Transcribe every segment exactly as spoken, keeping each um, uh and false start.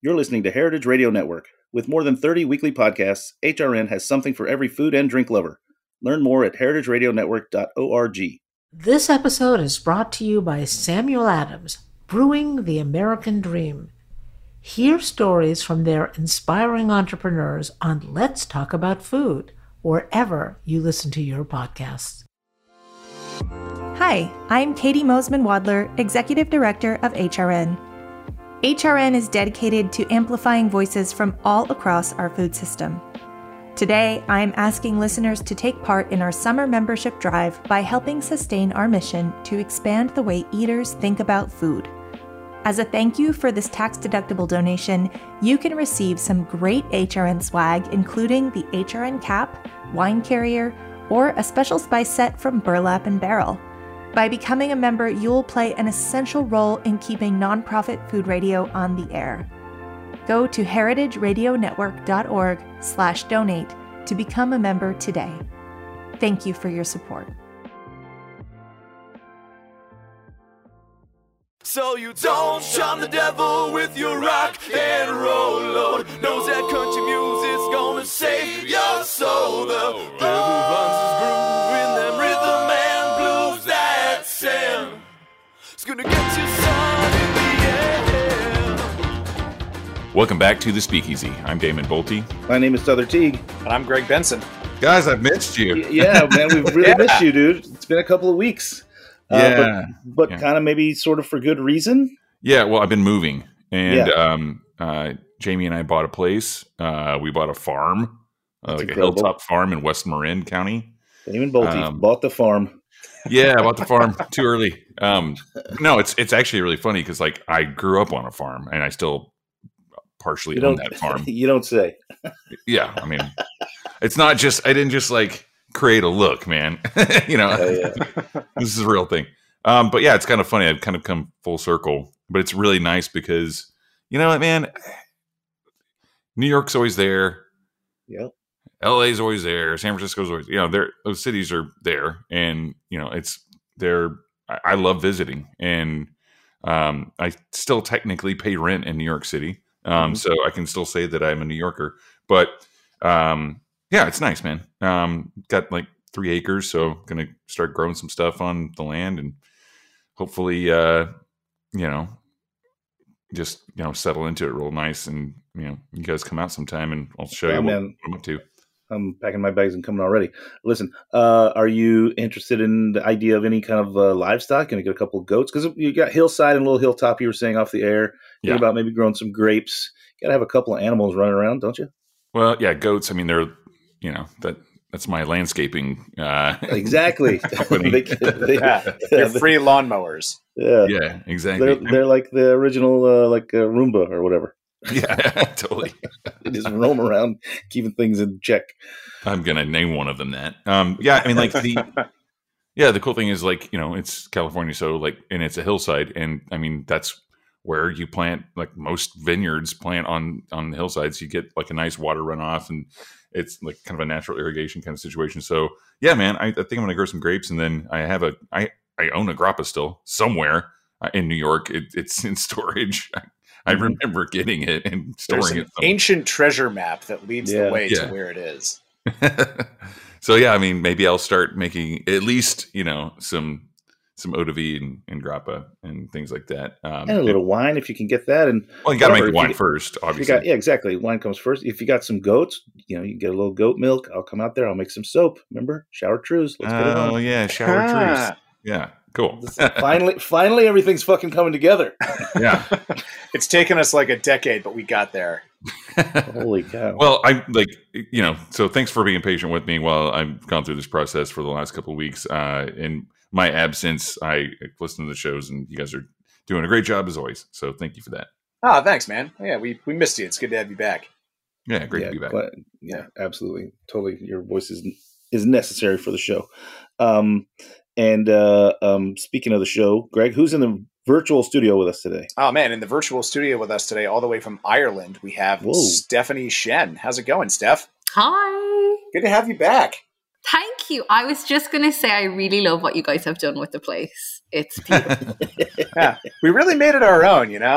You're listening to Heritage Radio Network. With more than thirty weekly podcasts, H R N has something for every food and drink lover. Learn more at heritage radio network dot org. This episode is brought to you by Samuel Adams, Brewing the American Dream. Hear stories from their inspiring entrepreneurs on Let's Talk About Food, wherever you listen to your podcasts. Hi, I'm Katie Mosman-Wadler, Executive Director of H R N. H R N is dedicated to amplifying voices from all across our food system. Today, I'm asking listeners to take part in our summer membership drive by helping sustain our mission to expand the way eaters think about food. As a thank you for this tax-deductible donation, you can receive some great H R N swag, including the H R N cap, wine carrier, or a special spice set from Burlap and Barrel. By becoming a member, you'll play an essential role in keeping nonprofit food radio on the air. Go to heritage radio network dot org slash donate to become a member today. Thank you for your support. So you don't charm the devil with your rock and roll load. Knows that country music's gonna save your soul. The devil runs his groove in them rhythm and blues that sound. It's gonna get you sun in the air. Welcome back to The Speakeasy. I'm Damon Bolte. My name is Souther Teague. And I'm Greg Benson. Guys, I've missed you. Y- yeah, man, we've really Yeah. missed you, dude. It's been a couple of weeks. Uh, Yeah. but but Yeah. kind of maybe sort of for good reason. Yeah, well, I've been moving. And Yeah. um, uh, Jamie and I bought a place. Uh, we bought a farm, uh, That's like incredible. a hilltop farm in West Marin County. Damon Bolte Um, bought the farm. Yeah, I bought the farm too early. Um, no, it's it's actually really funny because like I grew up on a farm and I still partially You own don't, that farm. you don't say. Yeah, I mean, it's not just I didn't just like create a look, man. you know, Oh, yeah. this is a real thing. Um, but yeah, it's kind of funny. I've kind of come full circle, but it's really nice because you know what, man. New York's always there. Yep. L A's always there. San Francisco's always, you know, they're, those cities are there, and you know, it's they're. I, I love visiting, and um, I still technically pay rent in New York City, um, Mm-hmm. so I can still say that I'm a New Yorker. But um, yeah, it's nice, man. Um, got like three acres, so gonna start growing some stuff on the land, and hopefully, uh, you know, just you know, settle into it real nice, and you know, you guys come out sometime, and I'll show Yeah, you what, man. what I'm up to. I'm packing my bags and coming already. Listen, uh, are you interested in the idea of any kind of uh, livestock? Going to get a couple of goats? Because you got hillside and a little hilltop you were saying off the air. Think Yeah. about maybe growing some grapes. Got to have a couple of animals running around, don't you? Well, yeah, goats. I mean, they're you know that that's my landscaping. Uh, Exactly. Company. They- they- Yeah, they're free lawnmowers. yeah. yeah, exactly. They're, they're like the original, uh, like uh, Roomba or whatever. yeah, totally. They just roam around, keeping things in check. I'm gonna name one of them that. Um, yeah, I mean, like the yeah, the cool thing is like you know it's California, so like and it's a hillside, and I mean that's where you plant like most vineyards plant on on the hillsides. You get like a nice water runoff, and it's like kind of a natural irrigation kind of situation. So yeah, man, I, I think I'm gonna grow some grapes, and then I have a I I own a grappa still somewhere uh, in New York. It, it's in storage. I, I remember getting it and There's storing an it. somewhere. ancient treasure map that leads Yeah. the way Yeah. to where it is. So yeah, I mean, maybe I'll start making at least you know some some eau de vie and, and grappa and things like that. Um, And a little wine if you can get that. And well, you got to make whatever, the if wine you- first, If you obviously. got, yeah, exactly. Wine comes first. If you got some goats, you know, you can get a little goat milk. I'll come out there. I'll make some soap. Remember, shower trues. Let's get it Oh on. yeah, shower Ah. trees. Yeah, cool. finally, finally, everything's fucking coming together. yeah. It's taken us like a decade, but we got there. Holy cow! Well, I like you know. So thanks for being patient with me while I've gone through this process for the last couple of weeks. Uh, in my absence, I listened to the shows, and you guys are doing a great job as always. So thank you for that. Oh, thanks, man. Yeah, we, we missed you. It's good to have you back. Yeah, great yeah, to be back. quite- yeah, absolutely, totally. Your voice is is necessary for the show. Um, and uh, um, speaking of the show, Greg, who's in the virtual studio with us today? Oh, man, in the virtual studio with us today, all the way from Ireland, we have Whoa. Stephanie Shen. How's it going, Steph? Hi. Good to have you back. Thank you. I was just going to say I really love what you guys have done with the place. It's beautiful. Yeah, we really made it our own, you know?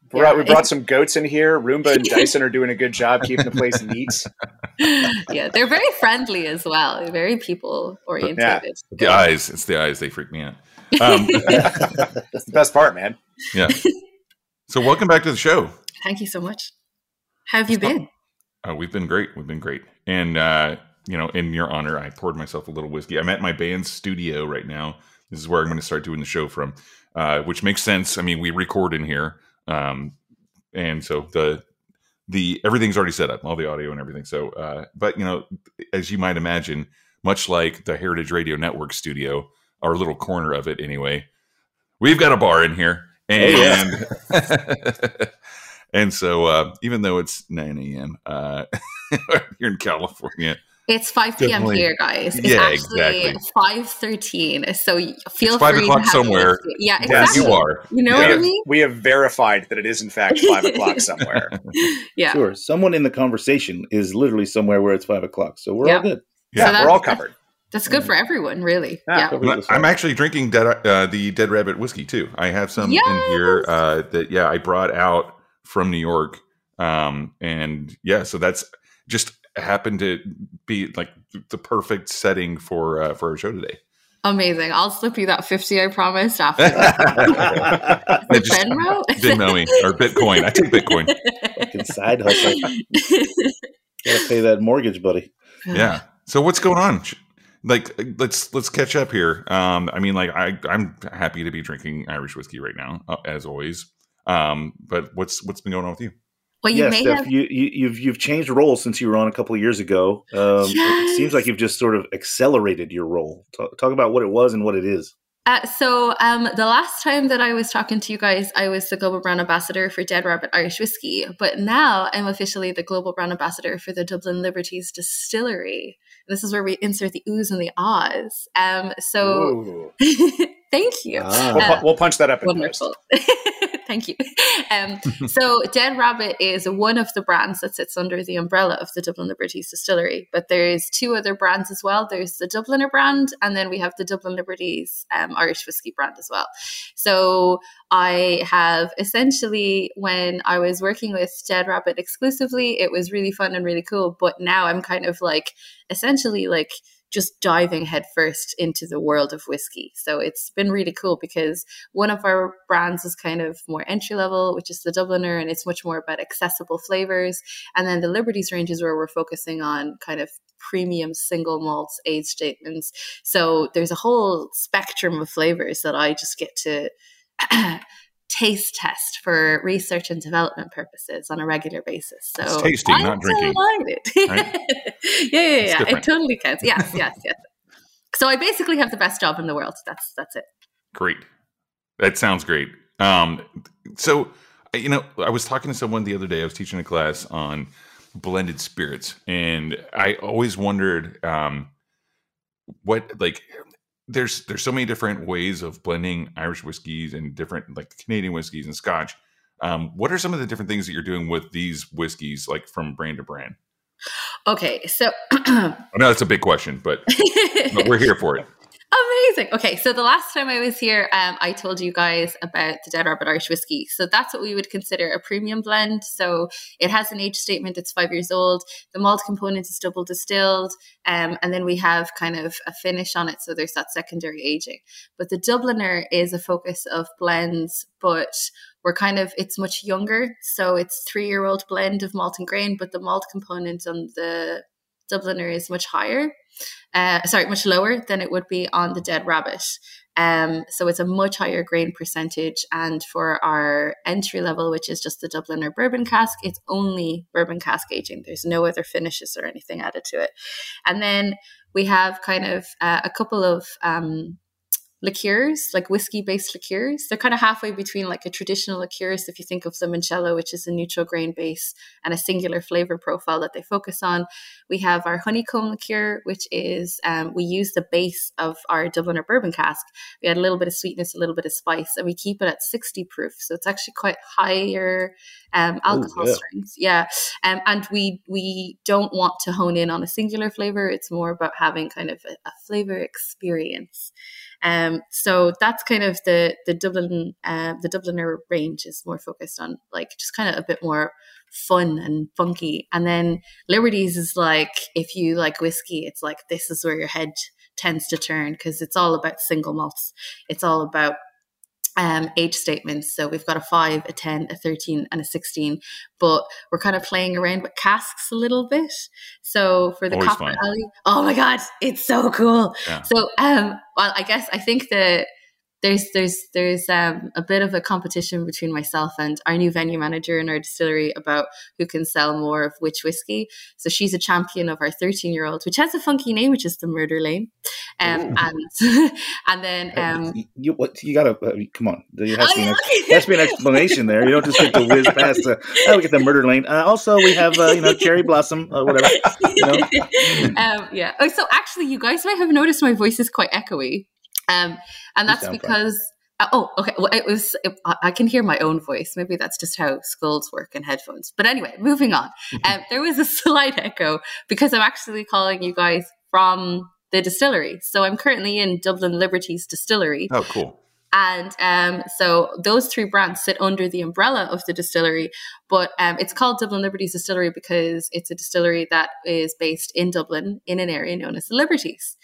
Brought, Yeah, we brought some goats in here. Roomba and Dyson are doing a good job keeping the place neat. Yeah, they're very friendly as well. They're very people orientated. The eyes, it's the eyes. They freak me out. Um, That's the best part, man. yeah. So welcome back to the show. Thank you so much. How have you been? Uh, we've been great. We've been great. And, uh, you know, in your honor, I poured myself a little whiskey. I'm at my band's studio right now. This is where I'm going to start doing the show from, uh, which makes sense. I mean, we record in here. Um, and so the, the, everything's already set up, all the audio and everything. So, uh, but you know, as you might imagine, much like the Heritage Radio Network studio, our little corner of it anyway, we've got a bar in here. And, oh, yeah. and so, uh, even though it's nine a.m., uh, here in California, it's five p.m. Definitely. here, guys. It's yeah, actually exactly. five thirteen. So feel it's five free o'clock to have somewhere. Yeah, Yes, exactly. you are. You know we what have, I mean? We have verified that it is, in fact, five o'clock somewhere. Yeah. Sure. Someone in the conversation is literally somewhere where it's five o'clock. So we're Yeah. all good. Yeah, So that- we're all covered. That's good for everyone, really. Yeah. Yeah. I'm actually drinking dead, uh, the Dead Rabbit whiskey too. I have some Yes! in here uh, that yeah I brought out from New York, um, and yeah, so that's just happened to be like the perfect setting for uh, for our show today. Amazing. I'll slip you that fifty, I promised, after. I The just- Venmo? Venmo me or Bitcoin. I take Bitcoin. Fucking side hustle. Gotta pay that mortgage, buddy. Yeah. So what's going on? Like, let's let's catch up here. Um, I mean, like, I I'm happy to be drinking Irish whiskey right now, uh, as always. Um, but what's what's been going on with you? Well, you yeah, may Steph, have. you, you, you've you've changed roles since you were on a couple of years ago. Um, Yes. It seems like you've just sort of accelerated your role. Talk, talk about what it was and what it is. Uh, so um, the last time that I was talking to you guys, I was the global brand ambassador for Dead Rabbit Irish Whiskey. But now I'm officially the global brand ambassador for the Dublin Liberties Distillery. This is where we insert the oohs and the ahs. Um, so thank you. Ah. We'll, Uh, pu- we'll punch that up in post. Wonderful. Thank you. Um, so Dead Rabbit is one of the brands that sits under the umbrella of the Dublin Liberties Distillery, but there's two other brands as well. There's the Dubliner brand, and then we have the Dublin Liberties um, Irish Whiskey brand as well. So I have essentially, when I was working with Dead Rabbit exclusively, it was really fun and really cool, but now I'm kind of like essentially like just diving headfirst into the world of whiskey. So it's been really cool because one of our brands is kind of more entry level, which is the Dubliner, and it's much more about accessible flavors. And then the Liberties range is where we're focusing on kind of premium single malts, age statements. So there's a whole spectrum of flavors that I just get to taste test for research and development purposes on a regular basis. So It's tasting, I'm not drinking. delighted. Right? yeah, yeah, It's yeah. It different. totally counts. Yes, yes, yes. So I basically have the best job in the world. That's that's it. Great. That sounds great. Um, so, you know, I was talking to someone the other day. I was teaching a class on blended spirits, and I always wondered um, what, like, there's there's so many different ways of blending Irish whiskeys and different, like, Canadian whiskeys and Scotch. Um, what are some of the different things that you're doing with these whiskeys, like, from brand to brand? Okay, so I know that's a big question, but, but we're here for it. amazing. Okay, so the last time I was here, um, I told you guys about the Dead Rabbit Irish Whiskey. So that's what we would consider a premium blend. So it has an age statement, it's five years old. The malt component is double distilled. Um, and then we have kind of a finish on it. So there's that secondary aging. But the Dubliner is a focus of blends, but we're kind of, it's much younger. So it's three-year-old blend of malt and grain, but the malt component on the Dubliner is much higher. Uh, sorry, much lower than it would be on the Dead Rabbit. Um, so it's a much higher grain percentage. And for our entry level, which is just the Dubliner bourbon cask, it's only bourbon cask aging. There's no other finishes or anything added to it. And then we have kind of uh, a couple of um, liqueurs, like whiskey-based liqueurs. They're kind of halfway between like a traditional liqueurs, if you think of the Limoncello, which is a neutral grain base and a singular flavor profile that they focus on. We have our honeycomb liqueur, which is, um, we use the base of our Dubliner bourbon cask. We add a little bit of sweetness, a little bit of spice, and we keep it at sixty proof. So it's actually quite higher um, alcohol Ooh, yeah. strength. Yeah. Um, and we we don't want to hone in on a singular flavor. It's more about having kind of a, a flavor experience. Um, so that's kind of the the Dublin uh, the Dubliner range is more focused on like just kind of a bit more fun and funky. And then Liberties is like, if you like whiskey, it's like this is where your head tends to turn, because it's all about single malts. It's all about um, age statements. So we've got a five, a ten, a thirteen, and a sixteen. But we're kind of playing around with casks a little bit. So for the Always Copper fun. Alley, oh my god, it's so cool. Yeah. So um, well, I guess I think that there's there's there's um, a bit of a competition between myself and our new venue manager in our distillery about who can sell more of which whiskey. So she's a champion of our thirteen year old, which has a funky name, which is the Murder Lane. Um, and and then um, you, you what you gotta uh, come on. There has to, Oh, be an, yeah, ex- okay. there has to be an explanation there. You don't just get to whiz past the. Oh, we get the Murder Lane. Uh, also, we have uh, you know Cherry Blossom, uh, whatever. You know? um, yeah. Oh, so actually, you guys might have noticed my voice is quite echoey, um, and that's sound fine. because. Uh, oh, okay. Well, it was. It, I can hear my own voice. Maybe that's just how skulls work in headphones. But anyway, moving on. Um, there was a slight echo because I'm actually calling you guys from the distillery. So I'm currently in Dublin Liberties Distillery. Oh, cool. And um, so those three brands sit under the umbrella of the distillery, but um, it's called Dublin Liberties Distillery because it's a distillery that is based in Dublin in an area known as the Liberties.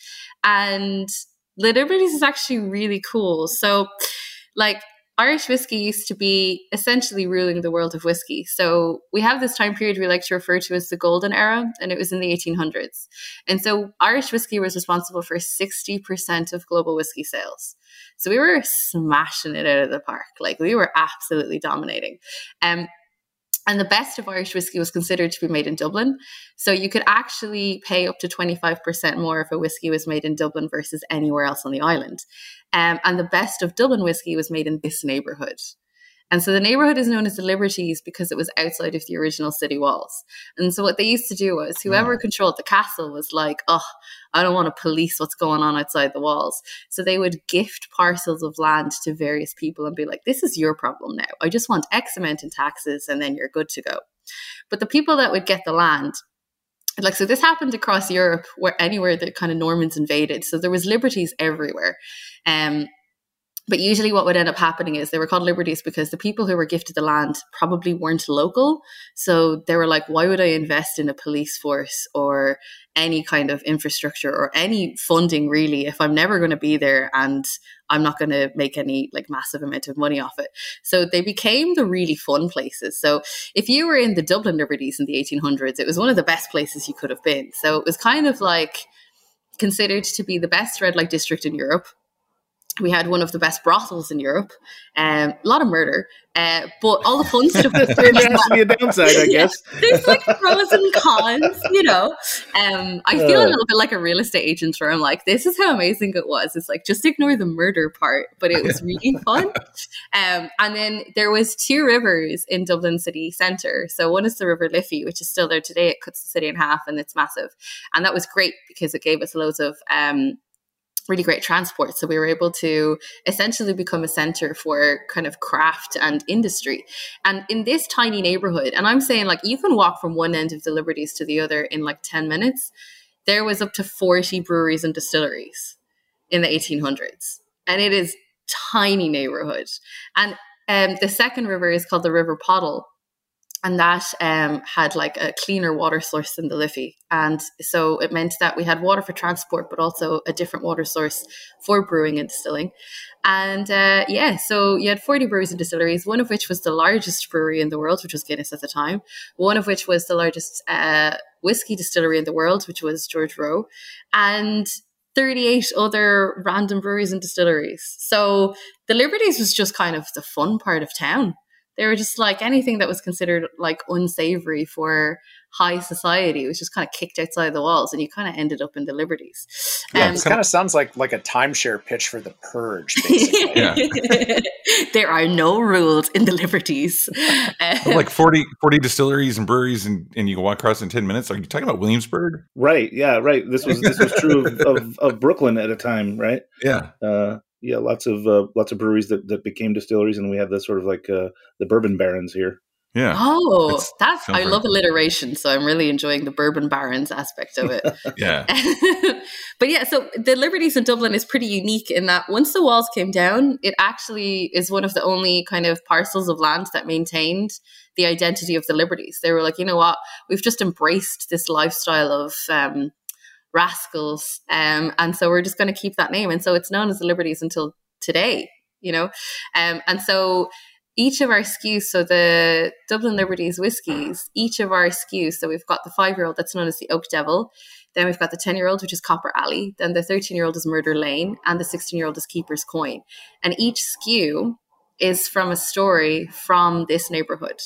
And the Liberties is actually really cool. So like Irish whiskey used to be essentially ruling the world of whiskey. So we have this time period we like to refer to as the golden era, and it was in the eighteen hundreds. And so Irish whiskey was responsible for sixty percent of global whiskey sales. So we were smashing it out of the park. Like we were absolutely dominating. Um, and the best of Irish whiskey was considered to be made in Dublin. So you could actually pay up to twenty-five percent more if a whiskey was made in Dublin versus anywhere else on the island. Um, and the best of Dublin whiskey was made in this neighbourhood. And so the neighbourhood is known as the Liberties because it was outside of the original city walls. And so what they used to do was whoever controlled the castle was like, oh, I don't want to police what's going on outside the walls. So they would gift parcels of land to various people and be like, this is your problem now. I just want X amount in taxes and then you're good to go. But the people that would get the land, like, so this happened across Europe where anywhere the kind of Normans invaded. So there was liberties everywhere. Um, But usually what would end up happening is they were called liberties because the people who were gifted the land probably weren't local. So they were like, why would I invest in a police force or any kind of infrastructure or any funding really if I'm never going to be there and I'm not going to make any like massive amount of money off it? So they became the really fun places. So if you were in the Dublin Liberties in the eighteen hundreds, it was one of the best places you could have been. So it was kind of like considered to be the best red light district in Europe. We had one of the best brothels in Europe, um, a lot of murder, uh, but all the fun stuff was There has to be a downside, I guess. Yeah, there's like pros and cons, you know. Um, I feel a little bit like a real estate agent where I'm like, this is how amazing it was. It's like, just ignore the murder part, but it was really fun. Um, and then there was two rivers in Dublin city centre. So one is the River Liffey, which is still there today. It cuts the city in half and it's massive. And that was great because it gave us loads of um, really great transport. So we were able to essentially become a center for kind of craft and industry. And in this tiny neighborhood, and I'm saying like you can walk from one end of the Liberties to the other in like ten minutes, there was up to forty breweries and distilleries in the eighteen hundreds. And it is tiny neighborhood. And um, the second river is called the River Poddle. And that um, had like a cleaner water source than the Liffey. And so it meant that we had water for transport, but also a different water source for brewing and distilling. And uh, yeah, so you had forty breweries and distilleries, one of which was the largest brewery in the world, which was Guinness at the time. One of which was the largest uh, whiskey distillery in the world, which was George Rowe. And thirty-eight other random breweries and distilleries. So the Liberties was just kind of the fun part of town. They were just like anything that was considered like unsavory for high society was just kind of kicked outside the walls, and you kind of ended up in the Liberties. Yeah, Um, it kind of sounds like like a timeshare pitch for the Purge, basically. Yeah. There are no rules in the Liberties. Um, Like forty, forty distilleries and breweries, and, and you can walk across in ten minutes. Are you talking about Williamsburg? Right. Yeah. Right. This was this was true of, of, of Brooklyn at a time, right? Yeah. Uh, yeah. Lots of uh, lots of breweries that, that became distilleries, and we have this sort of like uh, the bourbon barons here. Yeah. Oh, It's- that's sounds I right. love alliteration, so I'm really enjoying the bourbon barons aspect of it. Yeah. But yeah, so the Liberties in Dublin is pretty unique in that once the walls came down, it actually is one of the only kind of parcels of land that maintained the identity of the Liberties. They were like, you know what, we've just embraced this lifestyle of um, rascals, um, and so we're just going to keep that name, and so it's known as the Liberties until today. You know, um, and so. Each of our S K Us, so the Dublin Liberties whiskies, each of our S K Us, so we've got the five-year-old that's known as the Oak Devil, then we've got the ten-year-old, which is Copper Alley, then the thirteen-year-old is Murder Lane, and the sixteen-year-old is Keeper's Coin. And each S K U is from a story from this neighborhood.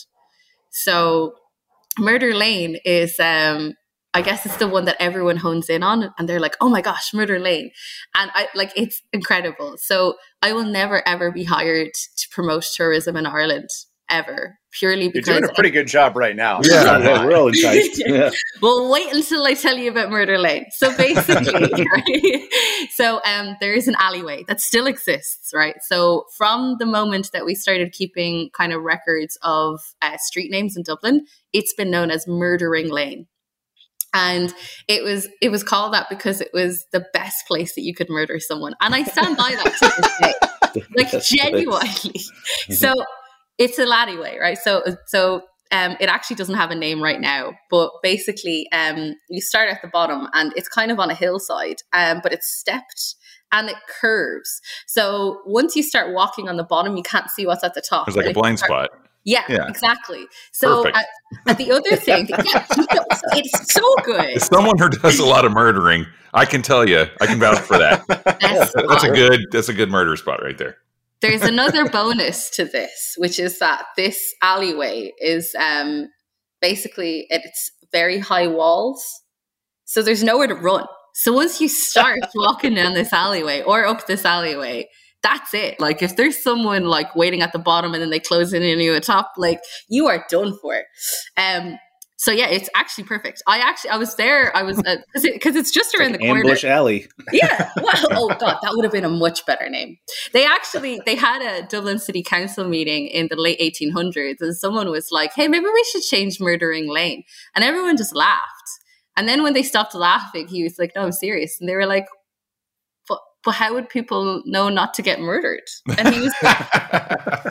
So Murder Lane is... Um, I guess it's the one that everyone hones in on, and they're like, oh my gosh, Murder Lane. And I like, it's incredible. So I will never, ever be hired to promote tourism in Ireland, ever, purely You're because... doing a pretty good job right now. Yeah, yeah, we're all enticed. Yeah. Well, wait until I tell you about Murder Lane. So basically, right? So um, there is an alleyway that still exists, right? So from the moment that we started keeping kind of records of uh, street names in Dublin, it's been known as Murdering Lane. And it was it was called that because it was the best place that you could murder someone. And I stand by that to this day. Like, That's genuinely. So it's a alleyway, right? So so um, it actually doesn't have a name right now. But basically, um, you start at the bottom and it's kind of on a hillside, um, but it's stepped and it curves. So once you start walking on the bottom, you can't see what's at the top. There's like And a if you blind start- spot. Yeah, Yeah. exactly. So Perfect. uh, and the other thing, yeah, it's so good. As someone who does a lot of murdering, I can tell you, I can vouch for that. Best That's a spot. good. That's a good murder spot right there. There's another bonus to this, which is that this alleyway is um, basically it's very high walls, so there's nowhere to run. So once you start walking down this alleyway or up this alleyway, that's it. Like if there's someone like waiting at the bottom and then they close in on you at top, like you are done for. Um, so yeah, it's actually perfect. I actually I was there. I was because uh, it, it's just around Like the corner. Ambush Alley. Yeah. Well, oh god, that would have been a much better name. They actually they had a Dublin City Council meeting in the late eighteen hundreds, and someone was like, "Hey, maybe we should change Murdering Lane," and everyone just laughed. And then when they stopped laughing, he was like, "No, I'm serious," and they were like, "But but how would people know not to get murdered?" And he was like,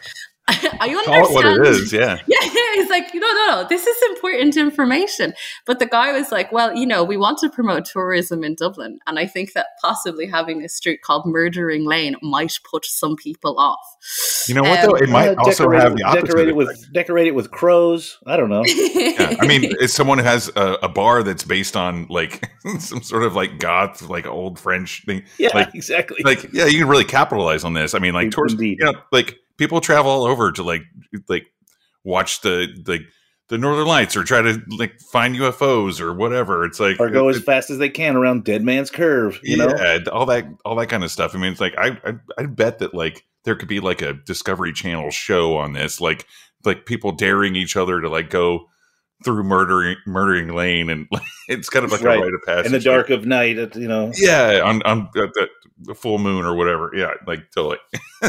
I understand. Call it what it is, yeah. Yeah, yeah. He's like, no, no, no, this is important information. But the guy was like, well, you know, we want to promote tourism in Dublin. And I think that possibly having a street called Murdering Lane might put some people off. You know what, Um, though? It might Uh, also decorate have it- the opposite decorate it effect. with decorate it with crows. I don't know. Yeah. I mean, it's someone who has a, a bar that's based on like some sort of like goth, like old French thing. Yeah, like, exactly. like yeah, you can really capitalize on this. I mean, like tourists, Indeed. you know, like people travel all over to like like watch the like the Northern Lights or try to like find U F Os or whatever. It's like or go it- as fast as they can around Dead Man's Curve. You know. yeah, all that all that kind of stuff. I mean, it's like I I I bet that like there could be like a Discovery Channel show on this, like like people daring each other to like go through murdering murdering lane, and like, it's kind of like Right. a rite of passage In the dark of night, it- you know. Yeah, on on uh, the, the full moon or whatever. Yeah, like totally.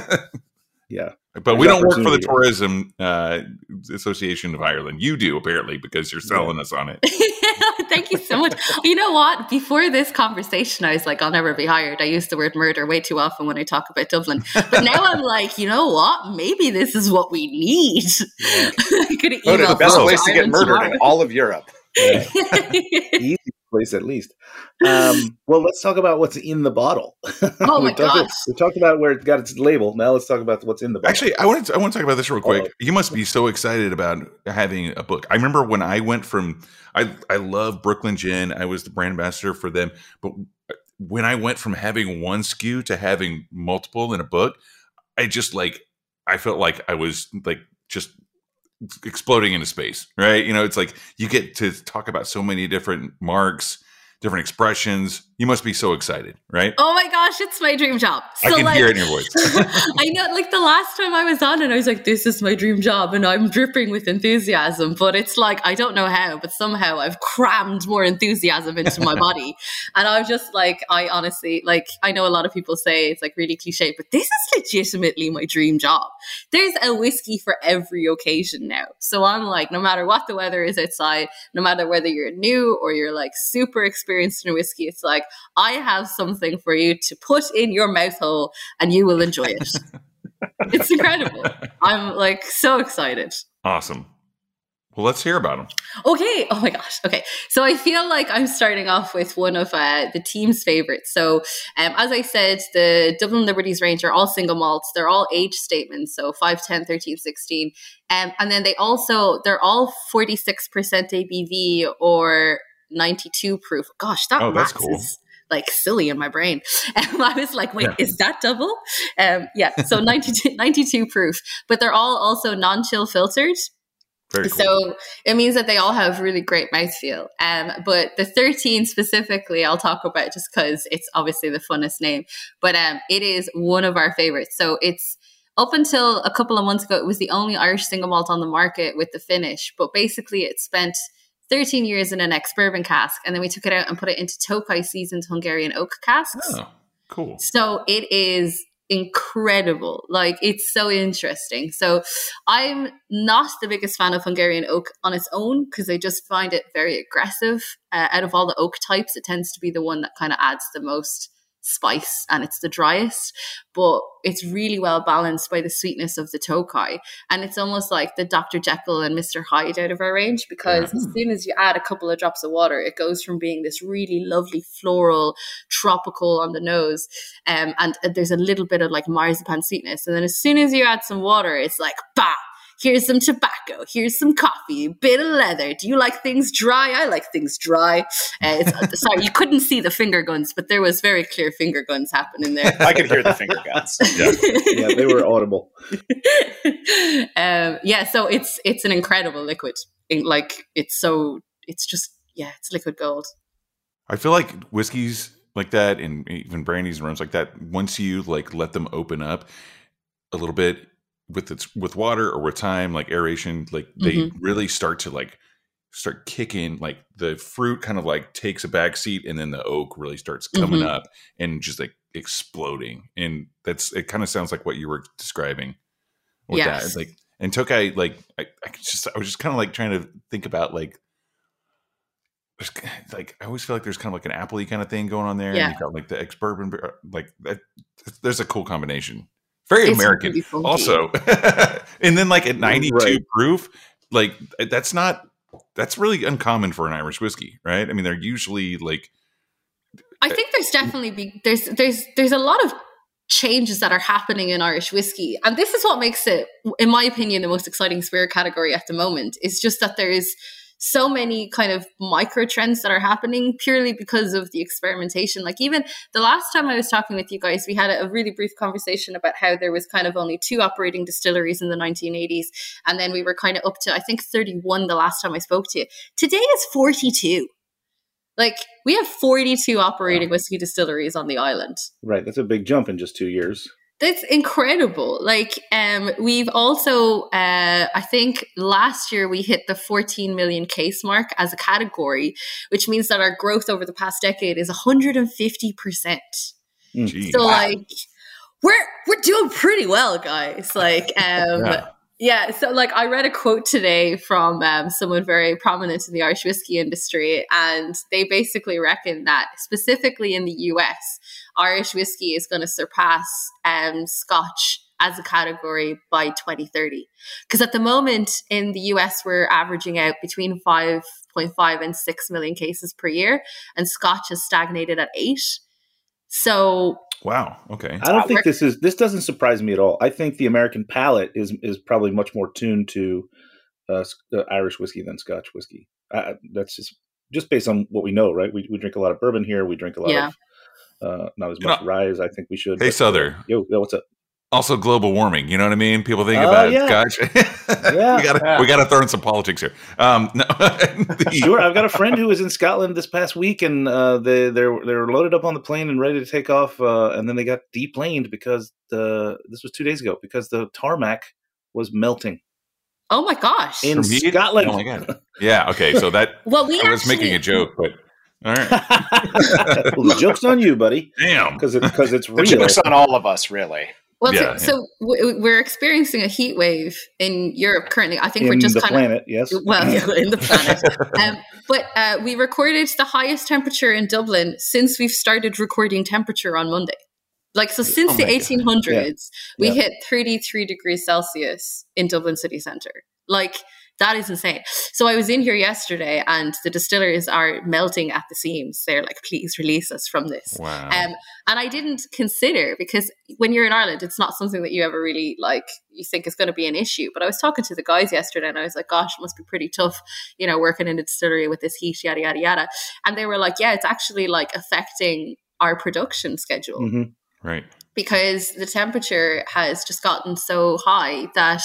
Yeah. But we There's don't work for the opportunity. Tourism uh, Association of Ireland. You do, apparently, because you're selling us on it. Thank you so much. You know what? Before this conversation, I was like, I'll never be hired. I use the word murder way too often when I talk about Dublin. But now I'm like, you know what? Maybe this is what we need. I could Voted email the best folks place to get Ireland murdered in tomorrow. all of Europe. Yeah. Easy place at least. Um, well, let's talk about what's in the bottle. Oh we my talked, gosh. We talked about where it got its label. Now let's talk about what's in the bottle. Actually, I want to I want to talk about this real quick. Uh-oh. You must be so excited about having a book. I remember when I went from I I love Brooklyn Gin. I was the brand ambassador for them, but when I went from having one S K U to having multiple in a book, I just like I felt like I was like just exploding into space, right? You know, it's like you get to talk about so many different marks, different expressions, You must be so excited, right? Oh my gosh, it's my dream job. So I can like, hear it in your voice. I know, like the last time I was on it, I was like, this is my dream job, and I'm dripping with enthusiasm. But it's like, I don't know how, but somehow I've crammed more enthusiasm into my body. And I was just like, I honestly, like, I know a lot of people say it's like really cliche, but this is legitimately my dream job. There's a whiskey for every occasion now. So I'm like, no matter what the weather is outside, no matter whether you're new or you're like super experienced in a whiskey, it's like, I have something for you to put in your mouth hole and you will enjoy it. It's incredible. I'm like so excited. Awesome. Well, let's hear about them. Okay. Oh my gosh. Okay. So I feel like I'm starting off with one of uh, the team's favorites. So um, as I said, the Dublin Liberties range are all single malts. They're all age statements. So five, ten, thirteen, sixteen. Um, and then they also, they're all forty-six percent A B V or ninety-two proof. Gosh, that oh, that's maths cool. is like silly in my brain. Um, I was like, wait, yeah. is that double? Um, yeah. So ninety-two, ninety-two proof, but they're all also non-chill filtered. Very cool. So it means that they all have really great mouthfeel. Um, but the thirteen specifically, I'll talk about just because it's obviously the funnest name. But um, it is one of our favorites. So it's up until a couple of months ago, it was the only Irish single malt on the market with the finish. But basically, it spent thirteen years in an ex-bourbon cask, and then we took it out and put it into Tokai seasoned Hungarian oak casks. Oh, cool. So it is incredible. Like, it's so interesting. So I'm not the biggest fan of Hungarian oak on its own because I just find it very aggressive. Uh, out of all the oak types, it tends to be the one that kind of adds the most spice and it's the driest, but it's really well balanced by the sweetness of the Tokai, and it's almost like the Doctor Jekyll and Mister Hyde out of our range, because yeah. as soon as you add a couple of drops of water, it goes from being this really lovely floral tropical on the nose, um, and there's a little bit of like marzipan sweetness, and then as soon as you add some water, it's like bah, here's some tobacco, here's some coffee, a bit of leather. Do you like things dry? I like things dry. Uh, it's, sorry, you couldn't see the finger guns, but there was very clear finger guns happening there. I could hear the finger guns. Yeah, yeah, they were audible. um, yeah, so it's it's an incredible liquid. Like, it's so, it's just, yeah, it's liquid gold. I feel like whiskeys like that, and even brandies and rums like that, once you like let them open up a little bit, with its with water or with time, like aeration, like they mm-hmm. really start to like start kicking, like the fruit kind of like takes a back seat, and then the oak really starts coming mm-hmm. up and just like exploding. And that's, it kind of sounds like what you were describing with yes. that. Like, and Tokai, like I, I just I was just kind of like trying to think about like like I always feel like there's kind of like an appley kind of thing going on there. Yeah. And you've got like the ex-bourbon, like that. There's a cool combination. Very it's American really also. And then like at ninety-two right. proof, like that's not, that's really uncommon for an Irish whiskey, right? I mean, they're usually like, I think there's definitely be, there's, there's, there's a lot of changes that are happening in Irish whiskey. And this is what makes it, in my opinion, the most exciting spirit category at the moment. It's just that there's so many kind of micro trends that are happening purely because of the experimentation. Like, even the last time I was talking with you guys, we had a really brief conversation about how there was kind of only two operating distilleries in the nineteen eighties. And then we were kind of up to, I think, thirty-one the last time I spoke to you. Today is forty-two. Like, we have forty-two operating wow. whiskey distilleries on the island. Right. That's a big jump in just two years. That's incredible. Like, um, we've also, uh, I think last year we hit the fourteen million case mark as a category, which means that our growth over the past decade is one hundred fifty percent. Jeez. So, like, we're we're doing pretty well, guys. Like, um, yeah. Yeah, so like I read a quote today from um, someone very prominent in the Irish whiskey industry, and they basically reckon that specifically in the U S, Irish whiskey is going to surpass um, Scotch as a category by twenty thirty. Because at the moment in the U S, we're averaging out between five point five and six million cases per year, and Scotch has stagnated at eight. So... Wow. Okay. I don't think this is, this doesn't surprise me at all. I think the American palate is is probably much more tuned to uh, uh, Irish whiskey than Scotch whiskey. Uh, that's just just based on what we know, right? We we drink a lot of bourbon here. We drink a lot yeah. of uh, not as much you know, rye as I think we should. Hey, but, Souther. Yo, yo, what's up? Also, global warming. You know what I mean? People think Oh, about yeah. Scotch. Yeah. we got Yeah. we got to throw in some politics here. Um, no. Sure, I've got a friend who was in Scotland this past week, and uh, they they're they were loaded up on the plane and ready to take off, uh, and then they got deplaned because the this was two days ago because the tarmac was melting Oh my gosh. in For me? Scotland. Oh my god. Yeah. Okay. So that well, we I was actually, making a joke, but all right. Well, the joke's on you, buddy, Damn. because it's because it's The real. joke's on all of us, really. Well, Yeah, so, so w- we're experiencing a heat wave in Europe currently. I think we're in just the kind planet, yes. of well, yeah, in the planet. Um, but uh, we recorded the highest temperature in Dublin since we've started recording temperature on Monday. Like so, since Oh the my God. eighteen hundreds, we Yeah. hit thirty-three degrees Celsius in Dublin city centre. Like that is insane. So I was in here yesterday, and the distillers are melting at the seams. They're like, "Please release us from this." Wow. Um, and I didn't consider, because when you're in Ireland, it's not something that you ever really like, you think is going to be an issue. But I was talking to the guys yesterday and I was like, gosh, it must be pretty tough, you know, working in a distillery with this heat, yada, yada, yada. And they were like, yeah, it's actually like affecting our production schedule hmm Right. because the temperature has just gotten so high that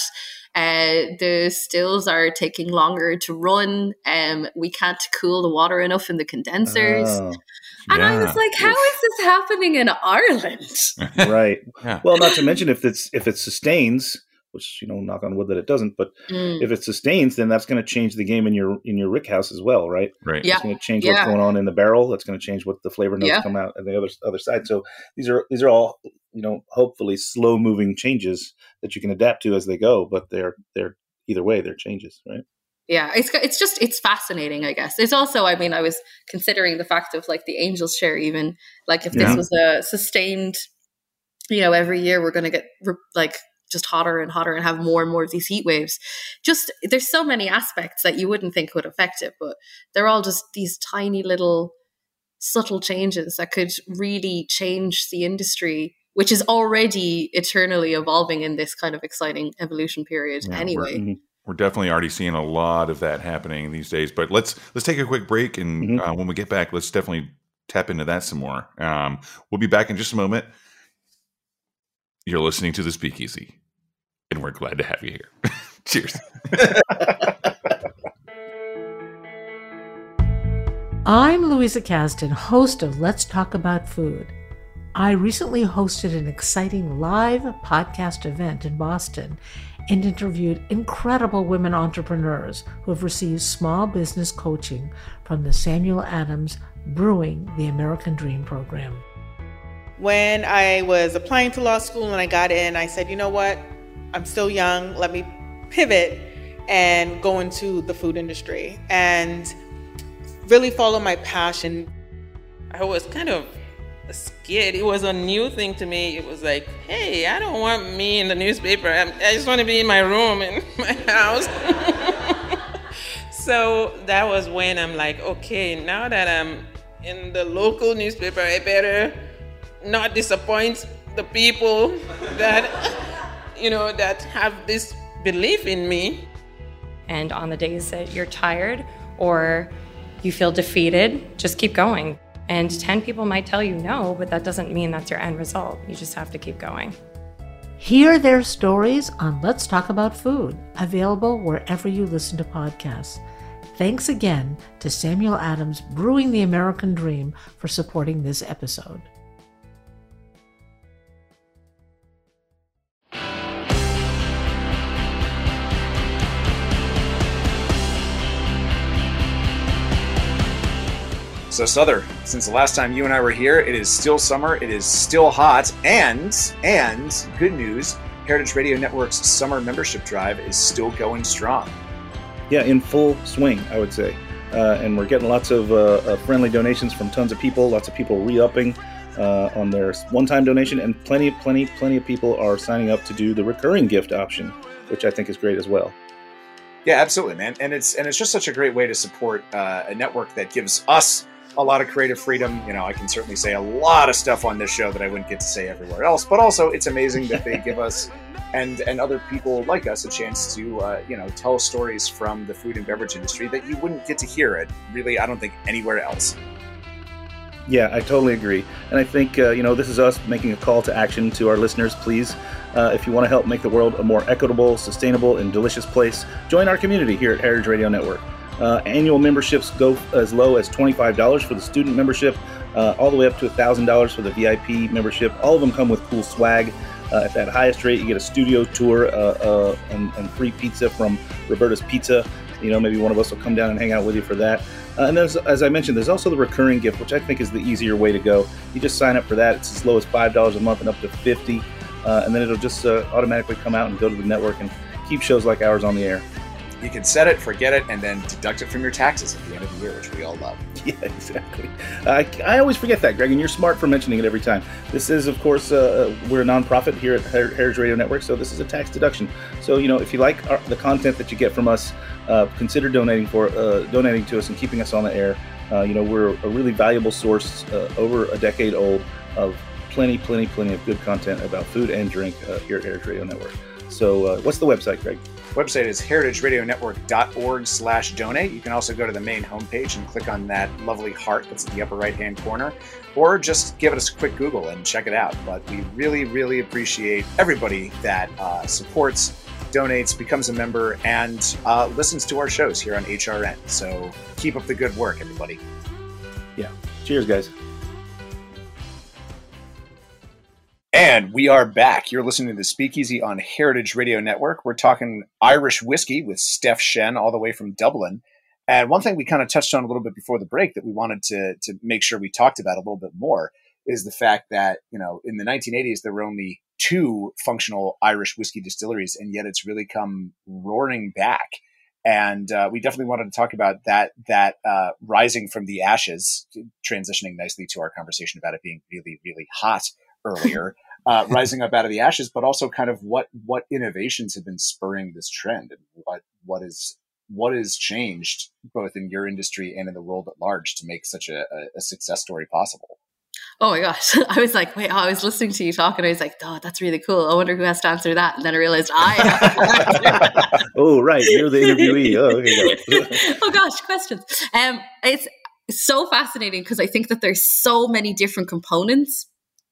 uh, the stills are taking longer to run. Um, we can't cool the water enough in the condensers. Oh, And I Yeah. was like, how is this happening in Ireland? right. Yeah. Well, not to mention if it's if it sustains, which you know, knock on wood that it doesn't, but Mm. if it sustains, then that's going to change the game in your in your rick house as well, right? Right. Yeah. It's going to change Yeah. what's going on in the barrel. That's going to change what the flavor notes Yeah. come out on the other other side. So these are these are all, you know, hopefully slow moving changes that you can adapt to as they go. But they're they're either way, they're changes, right? Yeah, it's it's just it's fascinating, I guess. It's also, I mean, I was considering the fact of like the Angels share, even like if this Yeah. was a sustained, you know, every year we're going to get re- like just hotter and hotter and have more and more of these heat waves. Just there's so many aspects that you wouldn't think would affect it, but they're all just these tiny little subtle changes that could really change the industry, which is already eternally evolving in this kind of exciting evolution period Yeah, anyway. Mhm. We're definitely already seeing a lot of that happening these days. But let's let's take a quick break, and Mhm. uh, when we get back, let's definitely tap into that some more. Um, we'll be back in just a moment. You're listening to The Speakeasy, and we're glad to have you here. Cheers. I'm Louisa Kasdan, host of Let's Talk About Food. I recently hosted an exciting live podcast event in Boston and interviewed incredible women entrepreneurs who have received small business coaching from the Samuel Adams Brewing the American Dream program. When I was applying to law school and I got in, I said, you know what? I'm still young. Let me pivot and go into the food industry and really follow my passion. I was kind of scared. It was a new thing to me. It was like, hey, I don't want me in the newspaper. I'm, I just want to be in my room, in my house. So that was when I'm like, okay, now that I'm in the local newspaper, I better not disappoint the people that, you know, that have this belief in me. And on the days that you're tired or you feel defeated, just keep going. And ten people might tell you no, but that doesn't mean that's your end result. You just have to keep going. Hear their stories on Let's Talk About Food, available wherever you listen to podcasts. Thanks again to Samuel Adams Brewing the American Dream for supporting this episode. So, Souther, since the last time you and I were here, it is still summer, it is still hot, and, and, good news, Heritage Radio Network's summer membership drive is still going strong. Yeah, in full swing, I would say. Uh, and we're getting lots of uh, uh, friendly donations from tons of people, lots of people re-upping uh, on their one-time donation, and plenty, plenty, plenty of people are signing up to do the recurring gift option, which I think is great as well. Yeah, absolutely, man. And it's and it's just such a great way to support uh, a network that gives us a lot of creative freedom. You know, I can certainly say a lot of stuff on this show that I wouldn't get to say everywhere else, but also it's amazing that they give us and and other people like us a chance to, uh, you know, tell stories from the food and beverage industry that you wouldn't get to hear it really, I don't think, anywhere else. Yeah, I totally agree. And I think, uh, you know, this is us making a call to action to our listeners. Please, uh, if you want to help make the world a more equitable, sustainable, and delicious place, join our community here at Heritage Radio Network. Uh, annual memberships go as low as twenty-five dollars for the student membership, uh, all the way up to one thousand dollars for the V I P membership. All of them come with cool swag. Uh, at that highest rate, you get a studio tour uh, uh, and, and free pizza from Roberta's Pizza. You know, maybe one of us will come down and hang out with you for that. Uh, and there's, as I mentioned, there's also the recurring gift, which I think is the easier way to go. You just sign up for that. It's as low as five dollars a month and up to fifty dollars. Uh, and then it'll just uh, automatically come out and go to the network and keep shows like ours on the air. You can set it, forget it, and then deduct it from your taxes at the end of the year, which we all love. Yeah, exactly. I, I always forget that, Greg, and you're smart for mentioning it every time. This is, of course, uh, we're a nonprofit here at Her- Heritage Radio Network, so this is a tax deduction. So, you know, if you like our, the content that you get from us, uh, consider donating for uh, donating to us and keeping us on the air. Uh, you know, we're a really valuable source, uh, over a decade old, of plenty, plenty, plenty of good content about food and drink uh, here at Heritage Radio Network. So, uh, what's the website, Greg? Website is heritageradionetwork.org slash donate. You can also go to the main homepage and click on that lovely heart that's in the upper right-hand corner, or just give us a quick Google and check it out. But we really, really appreciate everybody that uh, supports, donates, becomes a member, and uh, listens to our shows here on H R N. So keep up the good work, everybody. Yeah. Cheers, guys. And we are back. You're listening to the Speakeasy on Heritage Radio Network. We're talking Irish whiskey with Steph Shen, all the way from Dublin. And one thing we kind of touched on a little bit before the break that we wanted to to make sure we talked about a little bit more is the fact that, you know, in the nineteen eighties, there were only two functional Irish whiskey distilleries, and yet it's really come roaring back. And uh, we definitely wanted to talk about that, that uh, rising from the ashes, transitioning nicely to our conversation about it being really, really hot earlier, uh, rising up out of the ashes, but also kind of what what innovations have been spurring this trend, and what what is what is changed both in your industry and in the world at large to make such a, a success story possible. Oh my gosh. I was like, wait, I was listening to you talk and I was like, oh, that's really cool. I wonder who has to answer that. And then I realized I have to answer. Oh, right. You're the interviewee. Oh, here you go. Oh gosh, questions. Um, it's so fascinating because I think that there's so many different components.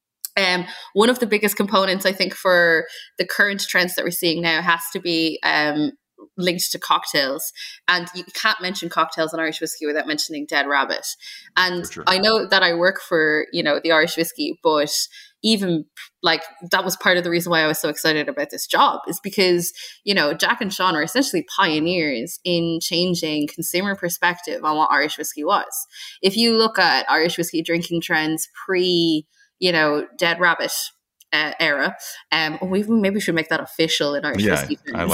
Um, one of the biggest components, I think, for the current trends that we're seeing now has to be um, linked to cocktails. And you can't mention cocktails in Irish whiskey without mentioning Dead Rabbit. And sure. I know that I work for, you know, the Irish whiskey, but even like that was part of the reason why I was so excited about this job, is because, you know, Jack and Sean are essentially pioneers in changing consumer perspective on what Irish whiskey was. If you look at Irish whiskey drinking trends pre, you know, Dead Rabbit uh, era. Um, we maybe we should make that official in Irish yeah, whiskey terms. I like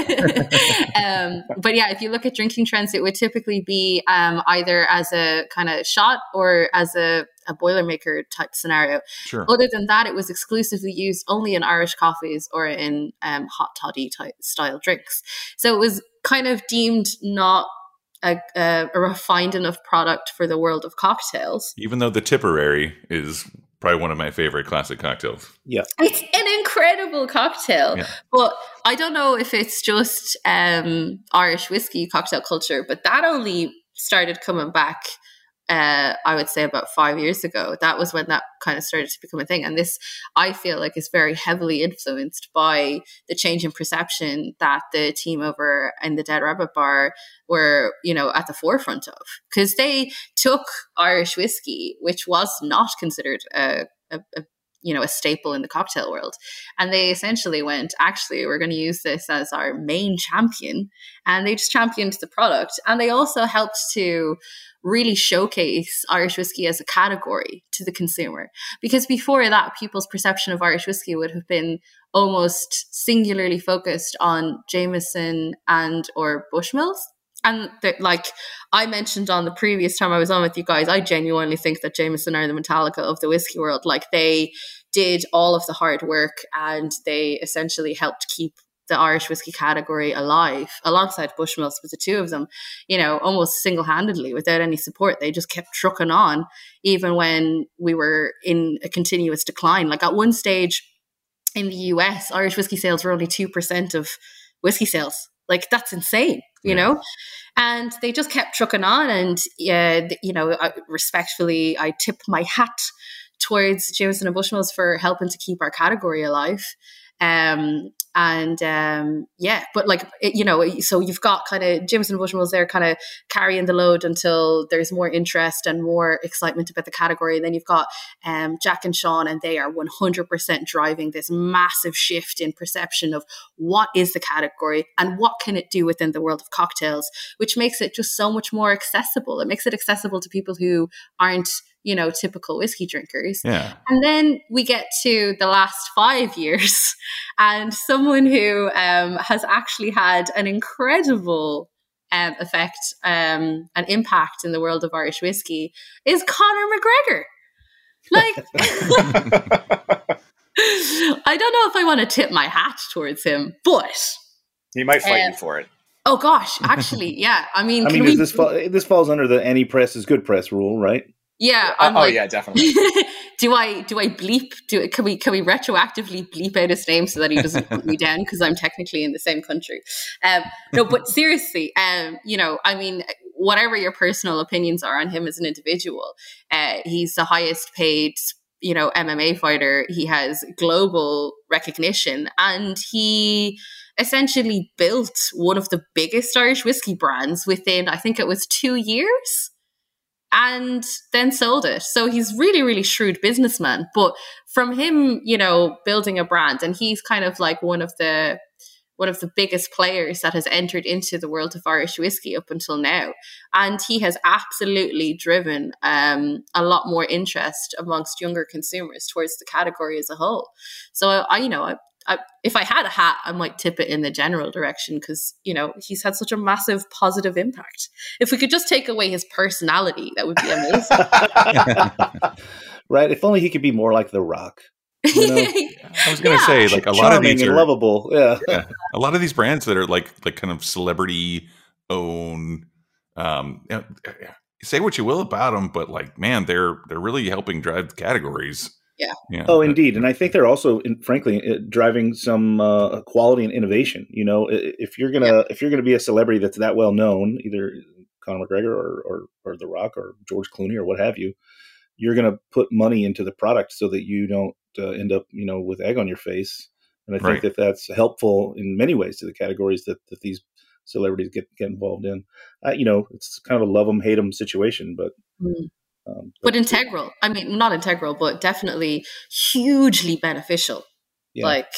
that. um, but yeah, if you look at drinking trends, it would typically be um, either as a kind of shot or as a, a Boilermaker type scenario. Sure. Other than that, it was exclusively used only in Irish coffees or in um, hot toddy type style drinks. So it was kind of deemed not A, a, a refined enough product for the world of cocktails. Even though the Tipperary is probably one of my favorite classic cocktails. Yeah. It's an incredible cocktail. Yeah. But I don't know if it's just um, Irish whiskey cocktail culture, but that only started coming back, uh, I would say about five years ago. That was when that kind of started to become a thing. And this, I feel like, is very heavily influenced by the change in perception that the team over in the Dead Rabbit Bar were, you know, at the forefront of. Because they took Irish whiskey, which was not considered a, a, a you know, a staple in the cocktail world. And they essentially went, actually, we're going to use this as our main champion. And they just championed the product. And they also helped to really showcase Irish whiskey as a category to the consumer. Because before that, people's perception of Irish whiskey would have been almost singularly focused on Jameson and or Bushmills. And like I mentioned on the previous time I was on with you guys, I genuinely think that Jameson are the Metallica of the whiskey world. Like they did all of the hard work and they essentially helped keep the Irish whiskey category alive alongside Bushmills. But the two of them, you know, almost single-handedly without any support, they just kept trucking on even when we were in a continuous decline. Like at one stage in the U S, Irish whiskey sales were only two percent of whiskey sales. Like that's insane. you Yeah. know? And they just kept trucking on. And, uh, you know, I, respectfully, I tip my hat towards Jameson and Bushmills for helping to keep our category alive. Um, and um, yeah, but like, it, you know, so you've got kind of Jameson and Bushmills there kind of carrying the load until there's more interest and more excitement about the category. And then you've got um, Jack and Sean, and they are one hundred percent driving this massive shift in perception of what is the category and what can it do within the world of cocktails, which makes it just so much more accessible. It makes it accessible to people who aren't, you know, typical whiskey drinkers. Yeah. And then we get to the last five years, and someone who um, has actually had an incredible um, effect um, and impact in the world of Irish whiskey is Conor McGregor. Like, I don't know if I want to tip my hat towards him, but He might fight Um, you for it. oh gosh, actually, yeah. I mean, I can mean, we? does this fall, this falls under the any press is good press rule, right? Yeah, Oh, I'm like, yeah, definitely. do I do I bleep? Do can we can we retroactively bleep out his name so that he doesn't put me down because I'm technically in the same country? Um, no, but seriously, um, you know, I mean, whatever your personal opinions are on him as an individual, uh, he's the highest paid, you know, M M A fighter. He has global recognition, and he essentially built one of the biggest Irish whiskey brands within, I think it was two years. And then sold it. So he's really, really shrewd businessman. But from him, you know, building a brand, and he's kind of like one of the one of the biggest players that has entered into the world of Irish whiskey up until now. And he has absolutely driven um, a lot more interest amongst younger consumers towards the category as a whole. So I, you know, I, I, if I had a hat, I might tip it in the general direction because, you know, he's had such a massive positive impact. If we could just take away his personality, that would be amazing. Right? If only he could be more like The Rock. You know? I was going to Yeah. say, like, a lot of Charming these and are lovable. Yeah. yeah, a lot of these brands that are like like kind of celebrity owned. Um, you know, say what you will about them, but like, man, they're they're really helping drive the categories. Yeah. Yeah. Oh, indeed, and I think they're also, in, frankly, uh, driving some uh, quality and innovation. You know, I- if you're gonna Yeah. if you're gonna be a celebrity that's that well known, either Conor McGregor or, or or The Rock or George Clooney or what have you, you're gonna put money into the product so that you don't uh, end up, you know, with egg on your face. And I think Right. that that's helpful in many ways to the categories that, that these celebrities get get involved in. Uh, you know, it's kind of a love them hate them situation, but. Mm. Um, But integral. I mean, not integral, but definitely hugely beneficial. yeah. Like,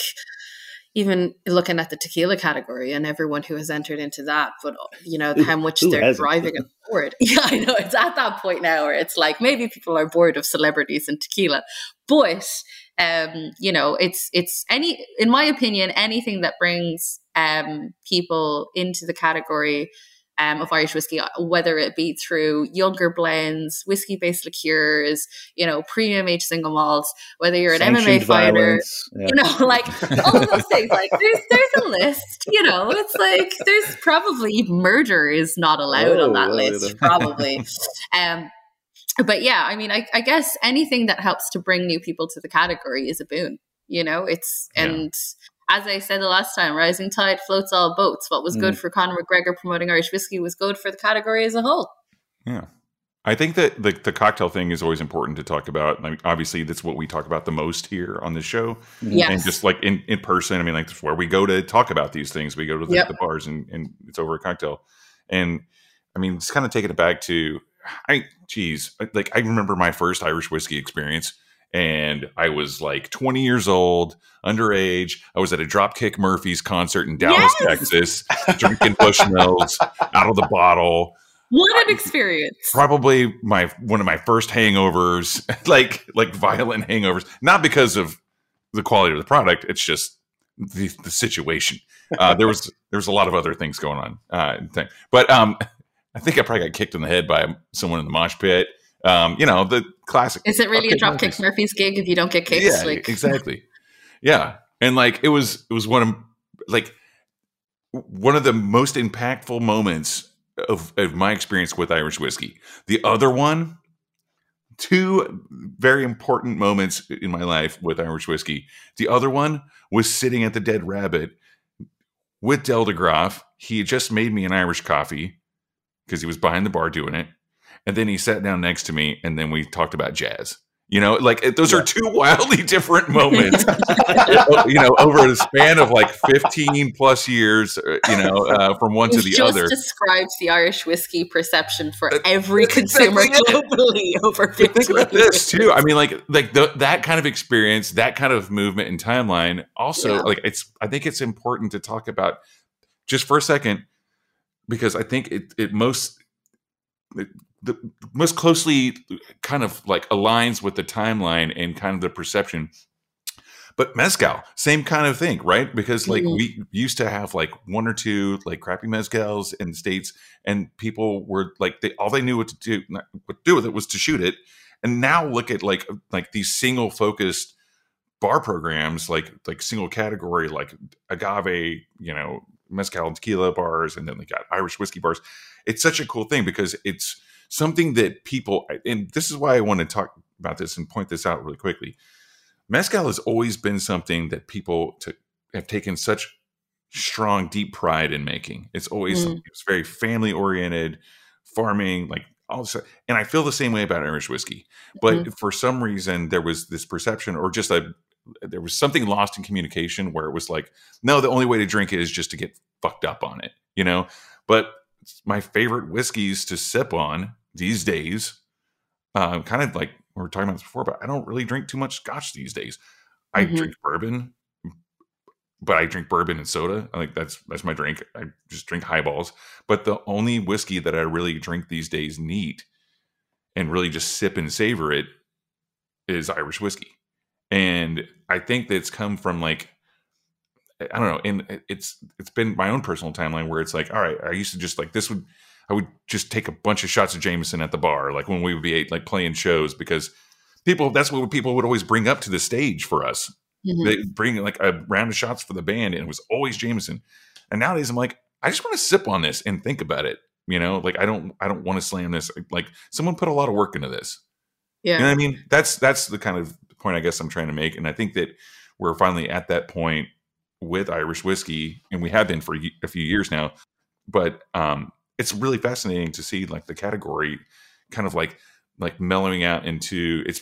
even looking at the tequila category and everyone who has entered into that, but, you know, Who- how much who they're hasn't? driving it forward. Yeah, I know. It's at that point now where it's like maybe people are bored of celebrities and tequila. But, um, you know, it's, it's any, in my opinion, anything that brings um, people into the category Um, of Irish whiskey, whether it be through younger blends, whiskey-based liqueurs, you know, premium age single malts, whether you're an M M A Sanctioned fighter, violence. Yeah. you know, like all of those things. Like there's there's a list, you know. It's like there's probably murder is not allowed on Oh, that well, list, yeah. probably. Um, but yeah, I mean, I, I guess anything that helps to bring new people to the category is a boon. You know, it's Yeah. and. As I said the last time, rising tide floats all boats. What was good for Conor McGregor promoting Irish whiskey was good for the category as a whole. Yeah. I think that the, the cocktail thing is always important to talk about. I mean, obviously, that's what we talk about the most here on this show. Yes. And just like in, in person, I mean, like that's where we go to talk about these things. We go to the, Yep. the bars and, and it's over a cocktail. And I mean, it's kind of taking it back to, I, geez, like I remember my first Irish whiskey experience. And I was like twenty years old, underage. I was at a Dropkick Murphys concert in Dallas, Yes! Texas, drinking Bushmills out of the bottle. What an experience. Probably my one of my first hangovers, like like violent hangovers. Not because of the quality of the product, it's just the, the situation. Uh, there was there was a lot of other things going on. Uh, thing. But um, I think I probably got kicked in the head by someone in the mosh pit. Um, you know, the classic. Is it really a Dropkick Dropkick Murphys. Murphys gig if you don't get kicked? Yeah, like, exactly. Yeah, and like it was, it was one of like one of the most impactful moments of, of my experience with Irish whiskey. The other one, two very important moments in my life with Irish whiskey. The other one was sitting at the Dead Rabbit with Del de Graaf he just made me an Irish coffee because he was behind the bar doing it. And then he sat down next to me, and then we talked about jazz. You know, like those yeah. are two wildly different moments, you know, over the span of like fifteen plus years, you know, uh, from one You've to the just other. Describes the Irish whiskey perception for every consumer globally over fifteen Think about this too. I mean, like, like the, that kind of experience, that kind of movement and timeline. Also, yeah. like it's, I think it's important to talk about just for a second, because I think it, it most, it, the most closely kind of like aligns with the timeline and kind of the perception. But mezcal, same kind of thing, right? Because like mm-hmm. we used to have like one or two like crappy mezcals in the States, and people were like, they all they knew what to do, what to do with it was to shoot it. And now look at like like these single focused bar programs, like like single category, like agave, you know, mezcal and tequila bars, and then they got Irish whiskey bars. It's such a cool thing because it's something that people, and this is why I want to talk about this and point this out really quickly. Mezcal has always been something that people to, have taken such strong, deep pride in making. It's always mm. it's very family oriented, farming, like all this. And I feel the same way about Irish whiskey. But mm. for some reason, there was this perception, or just a there was something lost in communication where it was like, no, the only way to drink it is just to get fucked up on it, you know. But my favorite whiskeys to sip on these days, uh, kind of like we were talking about this before, but I don't really drink too much scotch these days. I mm-hmm. drink bourbon, but I drink bourbon and soda. I think that's that's my drink. I just drink highballs. But the only whiskey that I really drink these days neat and really just sip and savor it is Irish whiskey. And I think that it's come from like, I don't know, and it's it's been my own personal timeline where it's like, all right, I used to just like this would I would just take a bunch of shots of Jameson at the bar, like when we would be like playing shows, because people that's what people would always bring up to the stage for us. Mm-hmm. They bring like a round of shots for the band, and it was always Jameson. And nowadays I'm like, I just want to sip on this and think about it. You know, like I don't I don't want to slam this. Like someone put a lot of work into this. Yeah. You know what I mean? That's that's the kind of point I guess I'm trying to make. And I think that we're finally at that point with Irish whiskey, and we have been for a few years now. But um, it's really fascinating to see like the category kind of like like mellowing out into its,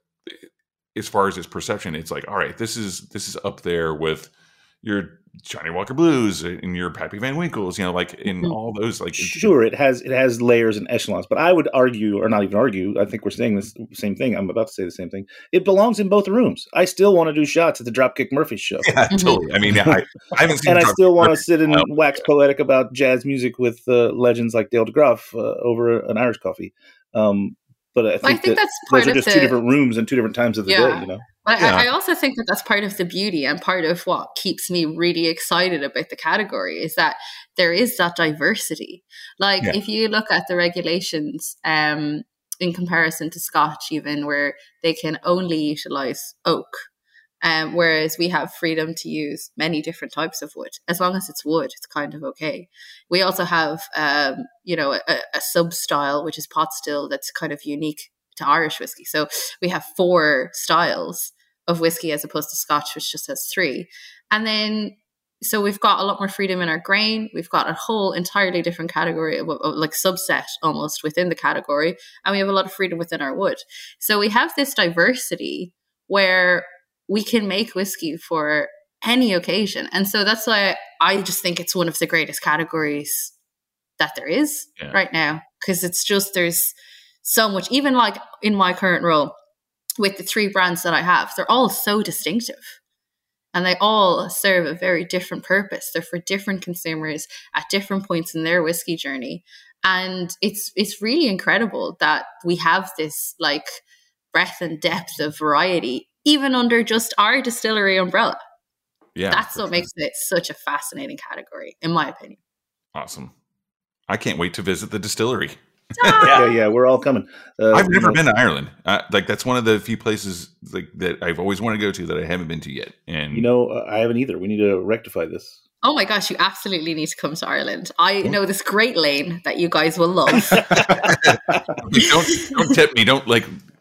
as far as its perception. It's like, all right, this is this is up there with your Johnny Walker Blues and your Pappy Van Winkles, you know, like in mm-hmm. all those, like sure, it has it has layers and echelons. But I would argue, or not even argue, I think we're saying this same thing. I'm about to say the same thing. It belongs in both rooms. I still want to do shots at the Dropkick Murphys show. Yeah, mm-hmm. totally. I mean, yeah, I, I haven't seen. And Dropkick I still want to sit and now. wax poetic about jazz music with uh, legends like Dale DeGroff uh, over an Irish coffee. Um, but I think, I think that that's part those are of just the, two different rooms and two different times of the yeah. day. You know. But yeah. I, I also think that that's part of the beauty and part of what keeps me really excited about the category is that there is that diversity. Like yeah. if you look at the regulations um, in comparison to Scotch, even where they can only utilize oak, um, whereas we have freedom to use many different types of wood. As long as it's wood, it's kind of okay. We also have, um, you know, a, a sub style, which is pot still, that's kind of unique to Irish whiskey. So we have four styles of whiskey as opposed to Scotch, which just has three. And then, so we've got a lot more freedom in our grain. We've got a whole entirely different category, of, of, like subset almost within the category. And we have a lot of freedom within our wood. So we have this diversity where we can make whiskey for any occasion. And so that's why I just think it's one of the greatest categories that there is yeah. right now. Because it's just, there's so much, even like in my current role, with the three brands that I have, they're all so distinctive and they all serve a very different purpose. They're for different consumers at different points in their whiskey journey. And it's, it's really incredible that we have this like breadth and depth of variety, even under just our distillery umbrella. Yeah. That's what sure. makes it such a fascinating category, in my opinion. Awesome. I can't wait to visit the distillery. yeah, yeah, we're all coming. Uh, I've never you know. been to Ireland. Uh, like that's one of the few places like that I've always wanted to go to that I haven't been to yet. And you know, uh, I haven't either. We need to rectify this. Oh my gosh, you absolutely need to come to Ireland. I know this great lane that you guys will love. don't don't tip me. Don't like.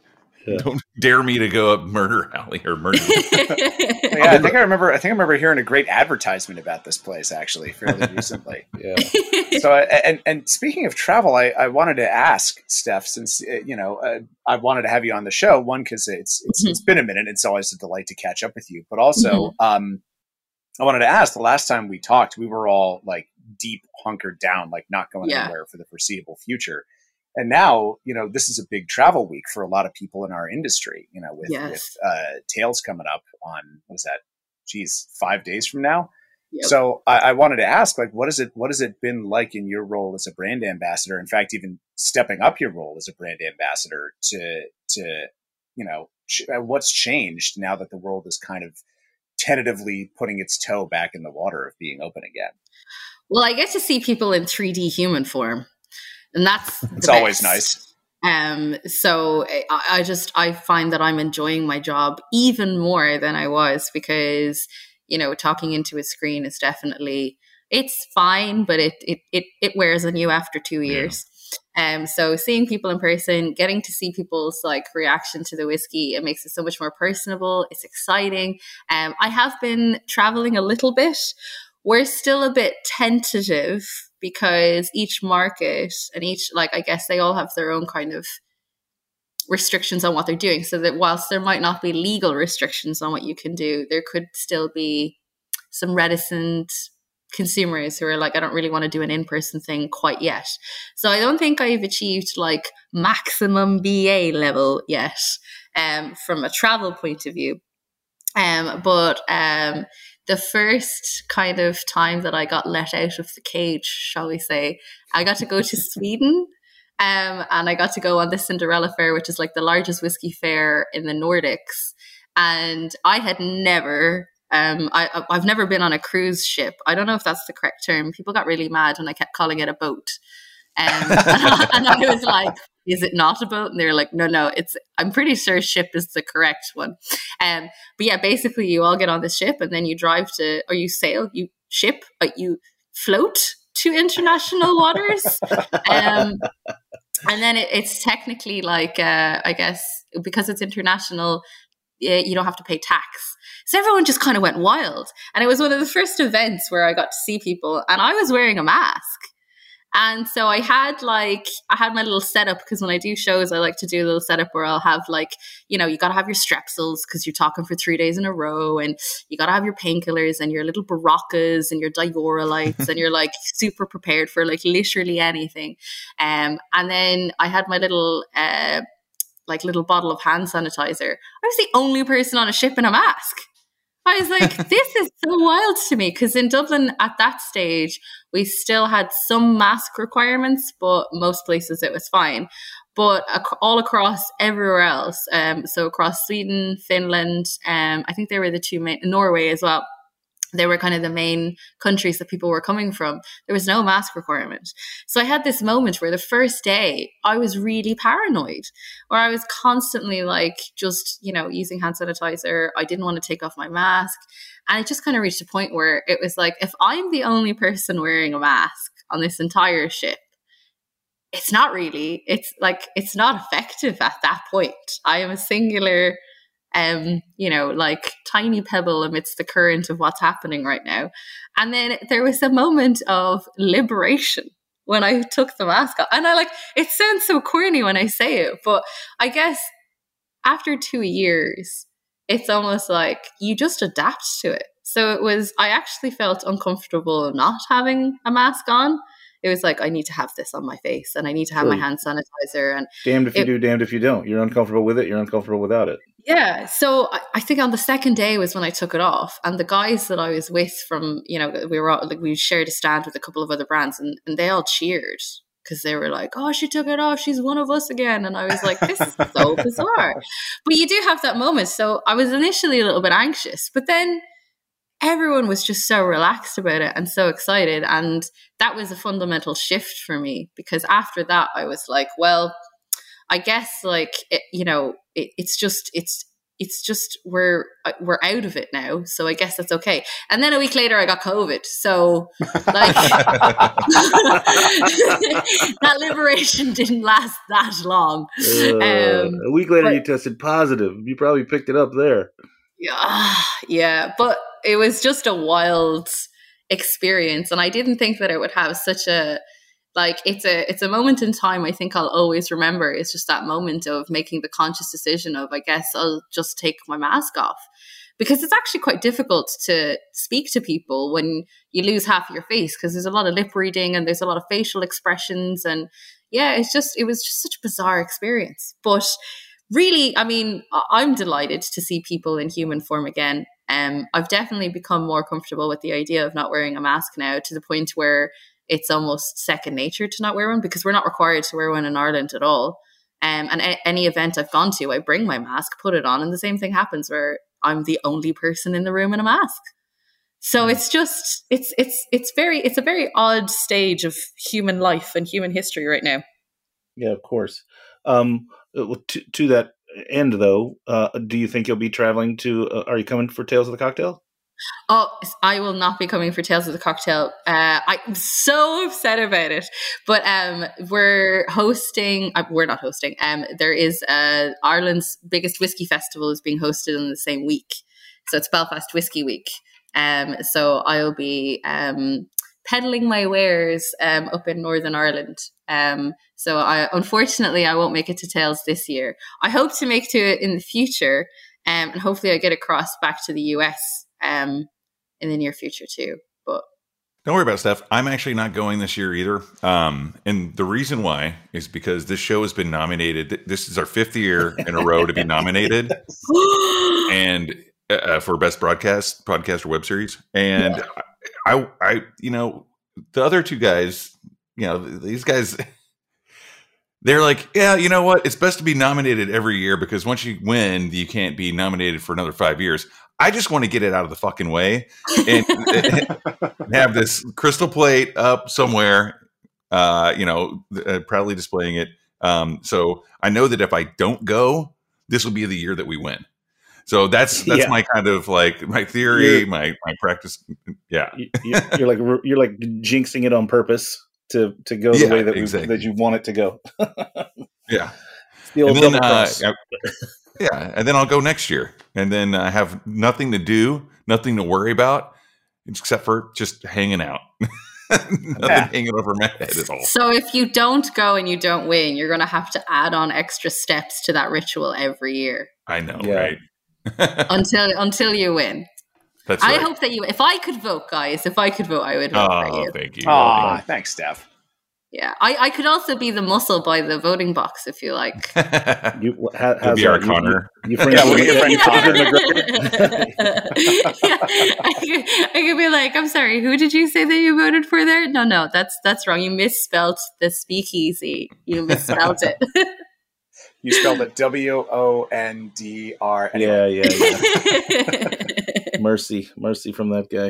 Yeah. Don't dare me to go up Murder Alley or Murder. Yeah, I think I remember. I think I remember hearing a great advertisement about this place actually fairly recently. Yeah. So, and and speaking of travel, I, I wanted to ask Steph, since uh, you know uh, I wanted to have you on the show. One, because it's it's, mm-hmm. it's been a minute. It's always a delight to catch up with you. But also, mm-hmm. um, I wanted to ask. The last time we talked, we were all like deep hunkered down, like not going yeah. anywhere for the foreseeable future. And now, you know, this is a big travel week for a lot of people in our industry, you know, with, yes. with uh, Tales coming up on, what is that? Geez, five days from now. Yep. So I, I wanted to ask, like, what is it, what has it been like in your role as a brand ambassador? In fact, even stepping up your role as a brand ambassador to, to, you know, ch- what's changed now that the world is kind of tentatively putting its toe back in the water of being open again? Well, I get to see people in three D human form. And that's it's always nice. Um, so I, I just I find that I'm enjoying my job even more than I was, because, you know, talking into a screen is definitely, it's fine, but it it it, it wears on you after two years. Yeah. Um, so seeing people in person, getting to see people's like reaction to the whiskey, it makes it so much more personable. It's exciting. Um, I have been traveling a little bit. We're still a bit tentative, because each market and each, like, I guess they all have their own kind of restrictions on what they're doing. So that whilst there might not be legal restrictions on what you can do, there could still be some reticent consumers who are like, I don't really want to do an in-person thing quite yet. So I don't think I've achieved like maximum B A level yet, um, from a travel point of view. Um, but, um, the first kind of time that I got let out of the cage, shall we say, I got to go to Sweden, um, and I got to go on the Cinderella Fair, which is like the largest whiskey fair in the Nordics. And I had never, um, I, I've never been on a cruise ship. I don't know if that's the correct term. People got really mad when I kept calling it a boat. Um, and, I, and I was like, is it not a boat? And they're like, no, no, it's, I'm pretty sure ship is the correct one. Um, but yeah, basically you all get on the ship and then you drive to, or you sail, you ship, but you float to international waters. Um, and then it, it's technically like, uh, I guess, because it's international, you don't have to pay tax. So everyone just kind of went wild. And it was one of the first events where I got to see people, and I was wearing a mask. And so I had like, I had my little setup, because when I do shows, I like to do a little setup where I'll have like, you know, you got to have your strepsils because you're talking for three days in a row, and you got to have your painkillers and your little Baroccas and your Diorolites and you're like super prepared for like literally anything. Um, and then I had my little, uh, like little bottle of hand sanitizer. I was the only person on a ship in a mask. I was like, this is so wild to me, because in Dublin at that stage, we still had some mask requirements, but most places it was fine. But ac- all across everywhere else, um, so across Sweden, Finland, um, I think they were the two main, Norway as well. They were kind of the main countries that people were coming from. There was no mask requirement. So I had this moment where the first day I was really paranoid, where I was constantly like just, you know, using hand sanitizer. I didn't want to take off my mask. And it just kind of reached a point where it was like, if I'm the only person wearing a mask on this entire ship, it's not really, it's like, it's not effective at that point. I am a singular Um, you know, like tiny pebble amidst the current of what's happening right now. And then there was a moment of liberation when I took the mask off. And I like, it sounds so corny when I say it, but I guess after two years, it's almost like you just adapt to it. So it was, I actually felt uncomfortable not having a mask on. It was like, I need to have this on my face and I need to have sure. my hand sanitizer. And damned if it, you do, damned if you don't. You're uncomfortable with it. You're uncomfortable without it. Yeah. So I, I think on the second day was when I took it off, and the guys that I was with from, you know, we were all, like, we shared a stand with a couple of other brands, and, and they all cheered because they were like, oh, she took it off. She's one of us again. And I was like, this is so bizarre. But you do have that moment. So I was initially a little bit anxious, but then everyone was just so relaxed about it and so excited. And that was a fundamental shift for me, because after that, I was like, well, I guess like, it, you know, it, it's just, it's, it's just we're we're out of it now, so I guess that's okay. And then a week later, I got COVID, so like that liberation didn't last that long. Uh, Um, a week later, but- you tested positive. You probably picked it up there. Yeah, yeah, but it was just a wild experience, and I didn't think that it would have such a like it's a it's a moment in time I think I'll always remember. It's just that moment of making the conscious decision of, I guess I'll just take my mask off, because it's actually quite difficult to speak to people when you lose half of your face, because there's a lot of lip reading and there's a lot of facial expressions, and yeah, it's just it was just such a bizarre experience. But really, I mean, I- I'm delighted to see people in human form again. Um, I've definitely become more comfortable with the idea of not wearing a mask now, to the point where it's almost second nature to not wear one, because we're not required to wear one in Ireland at all. Um, and a- any event I've gone to, I bring my mask, put it on, and the same thing happens where I'm the only person in the room in a mask. So it's just, it's, it's, it's very, it's a very odd stage of human life and human history right now. Yeah, of course. Um, to, to that end, though, uh, do you think you'll be traveling to? Uh, are you coming for Tales of the Cocktail? Oh, I will not be coming for Tales of the Cocktail. Uh, I'm so upset about it. But um, we're hosting, uh, we're not hosting, um, there is uh, Ireland's biggest whiskey festival is being hosted in the same week. So it's Belfast Whiskey Week. Um, so I'll be um, peddling my wares um, up in Northern Ireland. Um, so I, unfortunately, I won't make it to Tales this year. I hope to make to it in the future, um, and hopefully I get across back to the U S um, in the near future too. But Don't worry about it, Steph. I'm actually not going this year either. Um, and the reason why is because this show has been nominated. This is our fifth year in a row to be nominated, and uh, for best broadcast, podcast, or web series. And yeah. I, I, you know, the other two guys, you know, these guys, they're like, yeah, you know what? It's best to be nominated every year, because once you win, you can't be nominated for another five years. I just want to get it out of the fucking way and have this crystal plate up somewhere, uh, you know, uh, proudly displaying it. Um, so I know that if I don't go, this will be the year that we win. So that's that's yeah. my kind of like my theory, you're, my my practice. Yeah, you're, you're like you're like jinxing it on purpose to to go the yeah, way that exactly. we, that you want it to go. Yeah, it's the old and then, double cross. Uh, yeah, and then I'll go next year, and then I have nothing to do, nothing to worry about, except for just hanging out. Nothing yeah. hanging over my head at all. So if you don't go and you don't win, you're going to have to add on extra steps to that ritual every year. I know, yeah. right? until until you win. That's I right. hope that you. If I could vote, guys, if I could vote, I would vote oh, for you. Thank you. Oh, thanks, Steph. Yeah, I, I could also be the muscle by the voting box if you like. you, how, how's be our that? Connor. You, you, you yeah, we'll your friend Connor. yeah, I could, I could be like, I'm sorry, who did you say that you voted for there? No, no, that's that's wrong. You misspelled the speakeasy. You misspelled it. You spelled it W O N D R. Anyway. Yeah, yeah, yeah. mercy, mercy from that guy.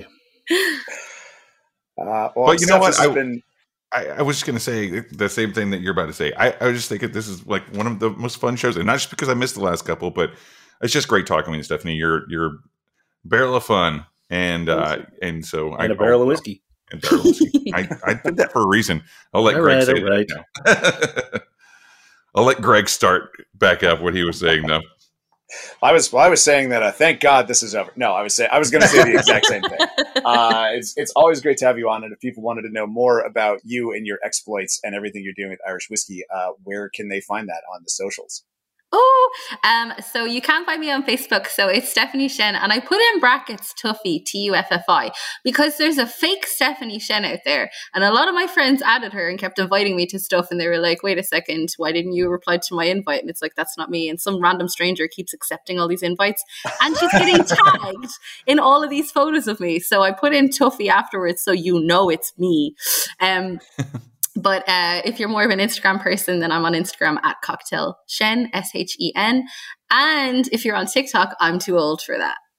Uh, well, but you know what? I, been... I, I was just going to say the same thing that you're about to say. I, I was just thinking this is like one of the most fun shows, and not just because I missed the last couple, but it's just great talking with you, Stephanie. You're you're a barrel of fun, and uh, and so and I, a barrel of whiskey. And barrel of whiskey. I, I did that for a reason. I'll let all Greg right, say right. that now. I'll let Greg start back up what he was saying, though. I was well, I was saying that. Uh, thank God this is over. No, I was saying I was going to say the exact same thing. Uh, it's it's always great to have you on, and if people wanted to know more about you and your exploits and everything you're doing with Irish Whiskey, uh, where can they find that on the socials? Oh, um, so you can find me on Facebook. So it's Stephanie Shen, and I put in brackets Tuffy, T U F F I, because there's a fake Stephanie Shen out there. And a lot of my friends added her and kept inviting me to stuff. And they were like, wait a second, why didn't you reply to my invite? And it's like, that's not me. And some random stranger keeps accepting all these invites. And she's getting tagged in all of these photos of me. So I put in Tuffy afterwards so you know it's me. Um But uh, if you're more of an Instagram person, then I'm on Instagram at Cocktail Shen, S H E N. And if you're on TikTok, I'm too old for that.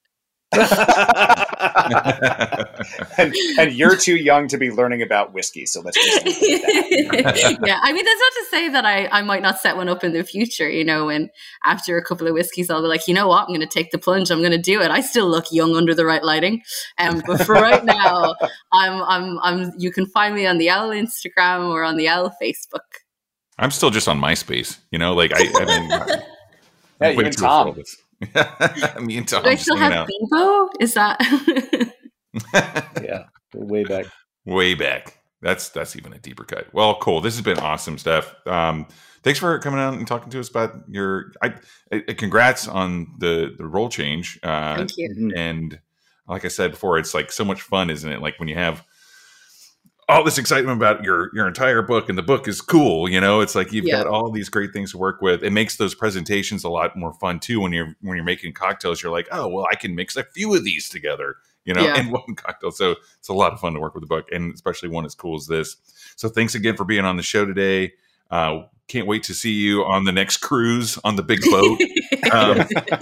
and, and you're too young to be learning about whiskey, so let's just leave it at that. Yeah, I mean, that's not to say that I, I might not set one up in the future, you know, and after a couple of whiskeys, I'll be like, you know what, I'm going to take the plunge, I'm going to do it. I still look young under the right lighting. Um, but for right now, I'm, I'm, I'm, you can find me on the Owl Instagram or on the Owl Facebook. I'm still just on MySpace, you know, like I, I mean, yeah, you and Tom. Me and Tom. Do I still have Bebo? Is that? Yeah, way back. Way back. That's that's even a deeper cut. Well, cool. This has been awesome, Steph. Um, thanks for coming out and talking to us about your. I, I congrats on the the role change. Uh, Thank you. And like I said before, it's like so much fun, isn't it? Like when you have all this excitement about your your entire book, and the book is cool, you know, it's like you've Yeah. got all these great things to work with. It makes those presentations a lot more fun too. When you're when you're making cocktails, you're like, oh well, I can mix a few of these together, you know, Yeah. in one cocktail. So it's a lot of fun to work with the book, and especially one as cool as this. So thanks again for being on the show today. Uh, can't wait to see you on the next cruise on the big boat. um,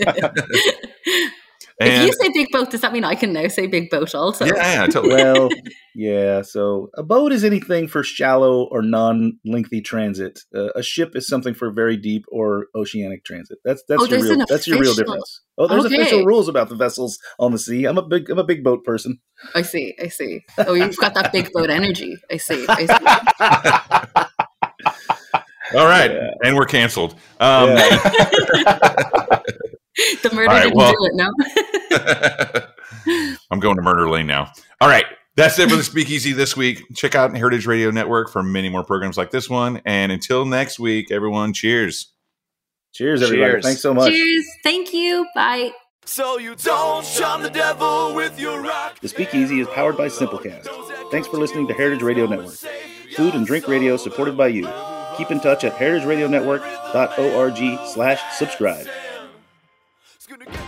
If and you say big boat, does that mean I can now say big boat also? yeah, yeah, totally. Well, yeah. So a boat is anything for shallow or non-lengthy transit. Uh, a ship is something for very deep or oceanic transit. That's that's Oh, your there's real an that's your real official- difference. Oh, there's Okay. official rules about the vessels on the sea. I'm a big I'm a big boat person. I see. I see. Oh, you've got that big boat energy. I see. I see. All right, Yeah. and we're canceled. Um, Yeah. The murder All right, didn't well- do it, no? I'm going to Murder Lane now. All right. That's it for the Speakeasy this week. Check out Heritage Radio Network for many more programs like this one. And until next week, everyone, cheers. Cheers, everybody. Cheers. Thanks so much. Cheers. Thank you. Bye. So you don't charm the devil with your rock. The Speakeasy is powered by Simplecast. Thanks for listening to Heritage Radio Network. Food and drink radio supported by you. Keep in touch at heritageradionetwork dot org slash subscribe. It's gonna get